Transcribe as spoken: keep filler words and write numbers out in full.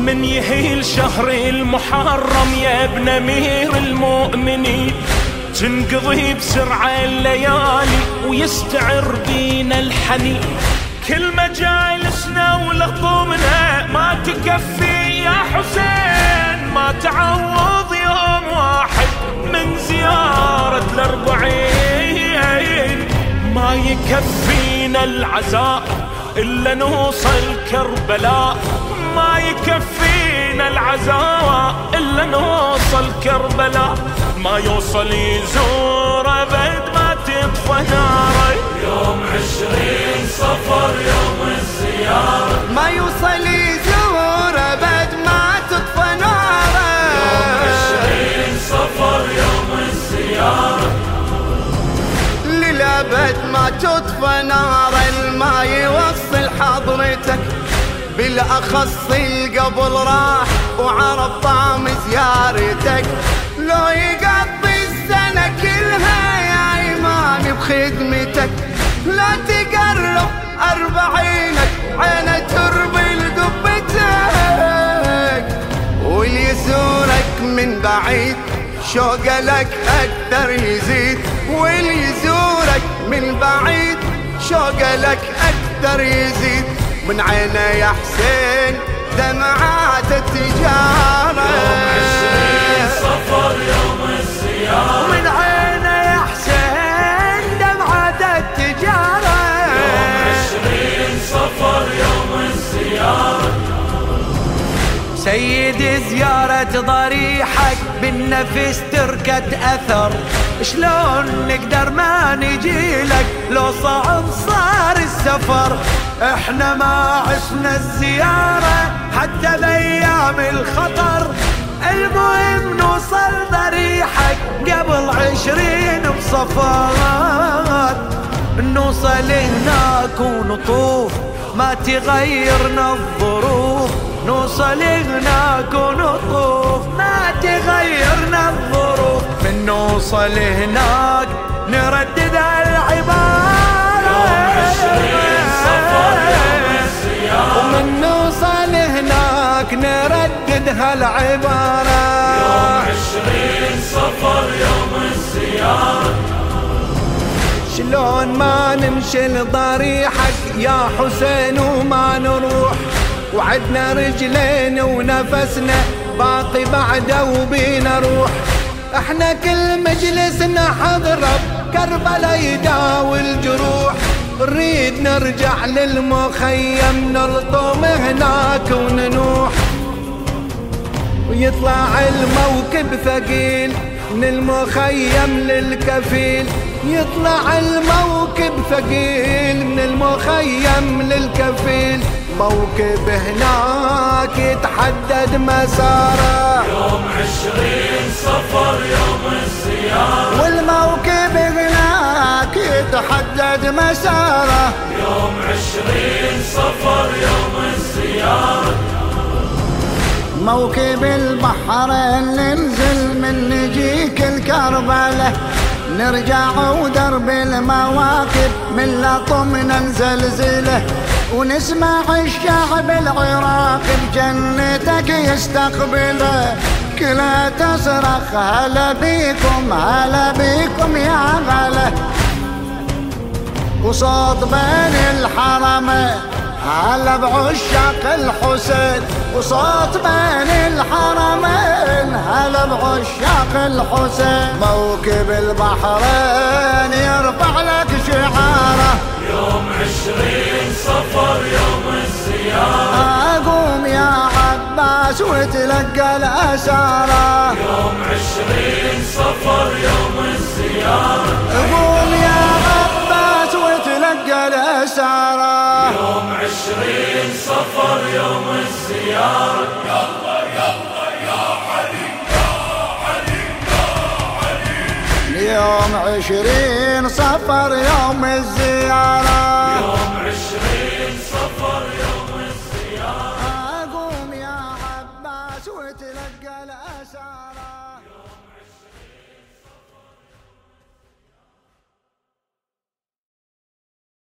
من يهيل شهر المحرم يا ابن امير المؤمنين تنقضي بسرعة الليالي ويستعر بينا الحنين. كل مجالسنا ولطمنا ما تكفي يا حسين، ما تعوض يوم واحد من زيارة الأربعين. ما يكفينا العزاء إلا نوصل كربلاء، ما يكفينا العزاء إلا نوصل كربلاء. ما يوصل يزور أبد ما تطفى ناره، يوم عشرين صفر يوم الزيارة. ما يوصل يزور أبد ما تطفى ناره، يوم عشرين صفر يوم الزيارة. للأبد ما تطفى نار ما يوصل حضرتك، بالأخص القبل راح وعرف طعم زيارتك. لو يقضي السنة كلها يا إمامي بخدمتك، لا تقرب أربعينك عينه تربي لقبتك. واللي يزورك من بعيد شوقه لك أكثر يزيد، واللي يزورك من بعيد شوقه لك أكثر يزيد. من عينه يا حسين دمعات التجارة، يوم عشرين صفر يوم الزيارة. من عينه يا حسين دمعات التجارة، يوم عشرين صفر يوم الزيارة. سيدي زيارة ضريحك بالنفس تركت أثر، شلون نقدر ما نجيلك لو صعب صار السفر. احنا ما عشنا الزيارة حتى بأيام الخطر، المهم نوصل ضريحك قبل عشرين بصفات. نوصل هناك ونطوف ما تغيرنا الظروف، نوصل هناك ونطوف ما تغيرنا الظروف. من نوصل هناك نردد العبارة، يوم عشرين صفر يوم الزيارة. ومن نوصل هناك نردد هالعبارة، يوم عشرين صفر يوم الزيارة. شلون ما نمشي لضريحك يا حسين وما نروح، وعدنا رجلين ونفسنا باقي بعده وبينا روح. احنا كل مجلسنا حضرة كربلا يداوي الجروح، نريد نرجع للمخيم نلطم هناك وننوح. ويطلع الموكب ثقيل من المخيم للكفيل، يطلع الموكب ثقيل من المخيم للكفيل. موكب هناك يتحدد مساره، يوم عشرين صفر يوم الزيارة. والموكب هناك يتحدد مساره، يوم عشرين صفر يوم الزيارة. موكب البحرين ننزل من نجيك الكربلة، نرجع ودرب المواكب من لطم ننزلزله. ونسمع الشعب العراقي بجنتك يستقبله، كلها تصرخ هلا بيكم هلا بيكم يا غلا. وصوت بين الحرمين هلا بعشاق الحسين، وصوت بين الحرمين هلا بعشاق الحسين. موكب البحرين يرفع لك شعاره، يوم عشرين صفر يوم الزيارة. أقوم يا عباس وتلقى الأسارة، يوم عشرين صفر يوم الزيارة. قوم يا عباس وتلقى الأسارة، يوم عشرين صفر يوم الزيارة. يلا يلا يا علي يا علي يا علي. يوم عشرين صفر يوم الزيارة، يوم عشرين صفر